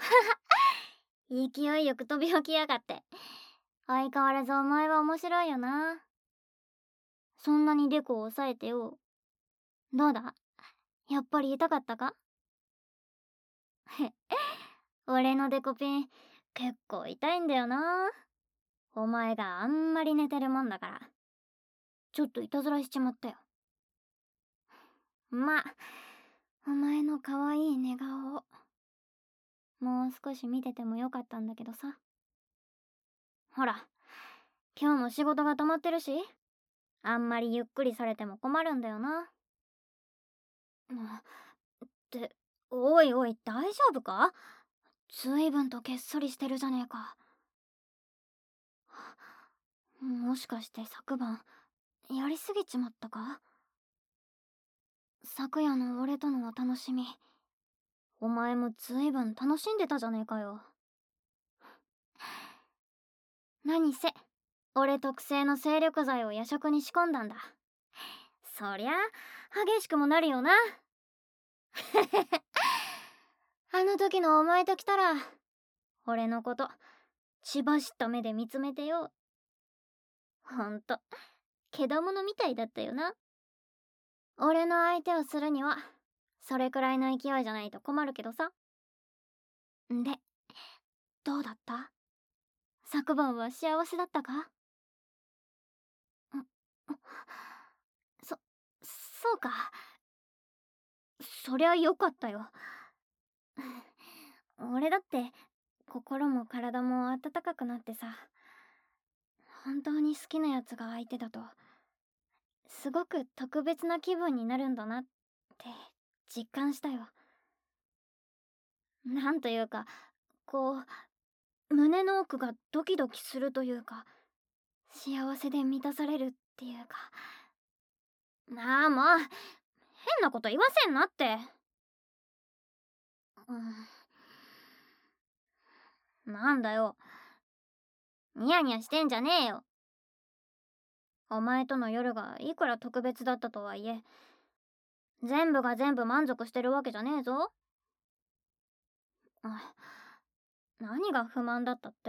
勢いよく飛び起きやがって。相変わらずお前は面白いよな。そんなにデコを押さえてよ。どうだ、やっぱり痛かったか？俺のデコピン結構痛いんだよな。お前があんまり寝てるもんだからちょっといたずらしちまったよ。まあ、お前の可愛い寝顔をもう少し見ててもよかったんだけどさ。ほら、今日も仕事が溜まってるし、あんまりゆっくりされても困るんだよな。って、おいおい、大丈夫か？随分とげっそりしてるじゃねえか。もしかして昨晩やりすぎちまったか？昨夜の俺とのお楽しみ、お前も随分楽しんでたじゃねえかよ。何せ俺特製の精力剤を夜食に仕込んだんだ。そりゃ激しくもなるよな。あの時のお前と来たら俺のこと血走った目で見つめてよ。ほんとけだものみたいだったよな。俺の相手をするにはそれくらいの勢いじゃないと困るけどさ。で、どうだった？昨晩は幸せだったか？んそうか。そりゃよかったよ。俺だって心も体も温かくなってさ、本当に好きなやつが相手だとすごく特別な気分になるんだなって実感したよ。なんというか、こう胸の奥がドキドキするというか、幸せで満たされるっていうか。ああもう変なこと言わせんなって。なんだよ、ニヤニヤしてんじゃねえよ。お前との夜がいくら特別だったとはいえ、全部が全部満足してるわけじゃねえぞ。あ、何が不満だったって？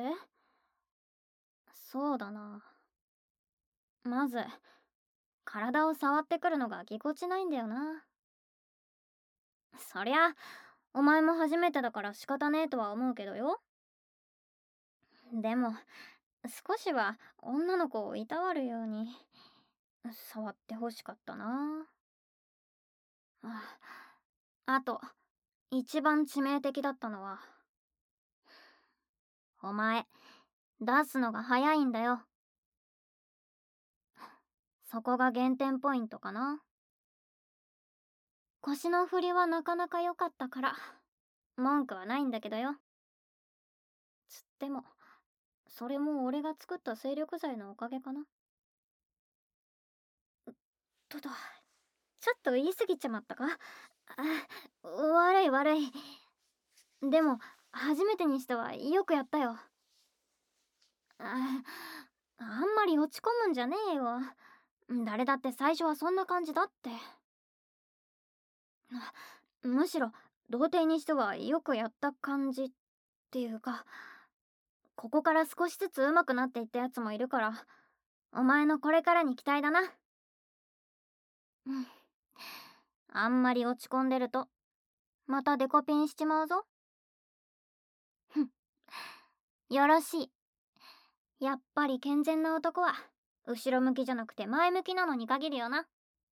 そうだな。まず、体を触ってくるのがぎこちないんだよな。そりゃ、お前も初めてだから仕方ねえとは思うけどよ。でも、少しは女の子をいたわるように、触ってほしかったな。ああと、一番致命的だったのは、お前、出すのが早いんだよ。そこが減点ポイントかな。腰の振りはなかなか良かったから、文句はないんだけどよ。つっても、それも俺が作った精力剤のおかげかな。ちょっと言い過ぎちまったか？悪い悪い。でも、初めてにしてはよくやったよ。あんまり落ち込むんじゃねえよ。誰だって最初はそんな感じだって。むしろ童貞にしてはよくやった感じっていうか、ここから少しずつ上手くなっていったやつもいるから、お前のこれからに期待だな。あんまり落ち込んでるとまたデコピンしちまうぞ。よろしい。やっぱり健全な男は後ろ向きじゃなくて前向きなのに限るよな。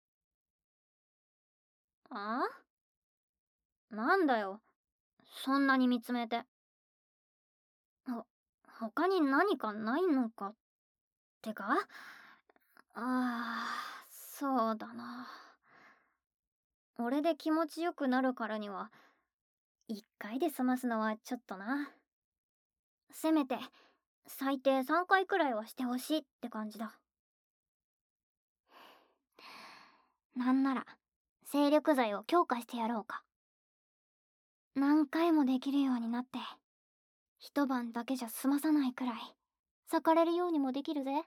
あ？なんだよ、そんなに見つめて。他に何かないのかってか？そうだな。俺で気持ちよくなるからには一回で済ますのはちょっとな。せめて最低3回くらいはしてほしいって感じだ。なんなら精力剤を強化してやろうか。何回もできるようになって一晩だけじゃ済まさないくらい裂かれるようにもできるぜ。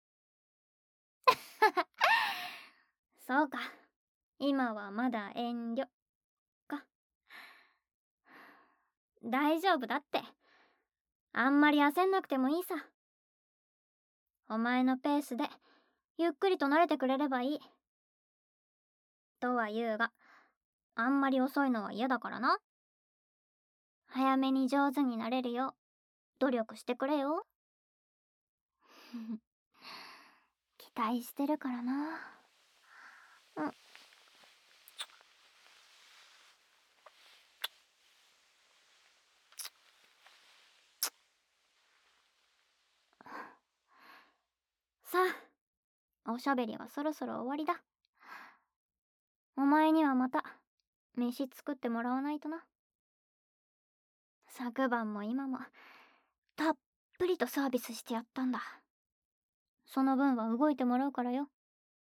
そうか、今はまだ遠慮か。 大丈夫だって。あんまり焦んなくてもいいさ。お前のペースでゆっくりと慣れてくれればいい。とは言うが、あんまり遅いのは嫌だからな。早めに上手になれるよう努力してくれよ。期待してるからな。うん。さあ、おしゃべりはそろそろ終わりだ。お前にはまた飯作ってもらわないとな。昨晩も今もたっぷりとサービスしてやったんだ。その分は動いてもらうからよ。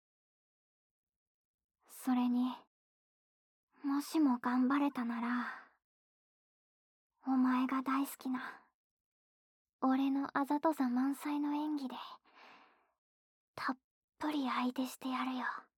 それに、もしも頑張れたなら、お前が大好きな俺のあざとさ満載の演技でたっぷり相手してやるよ。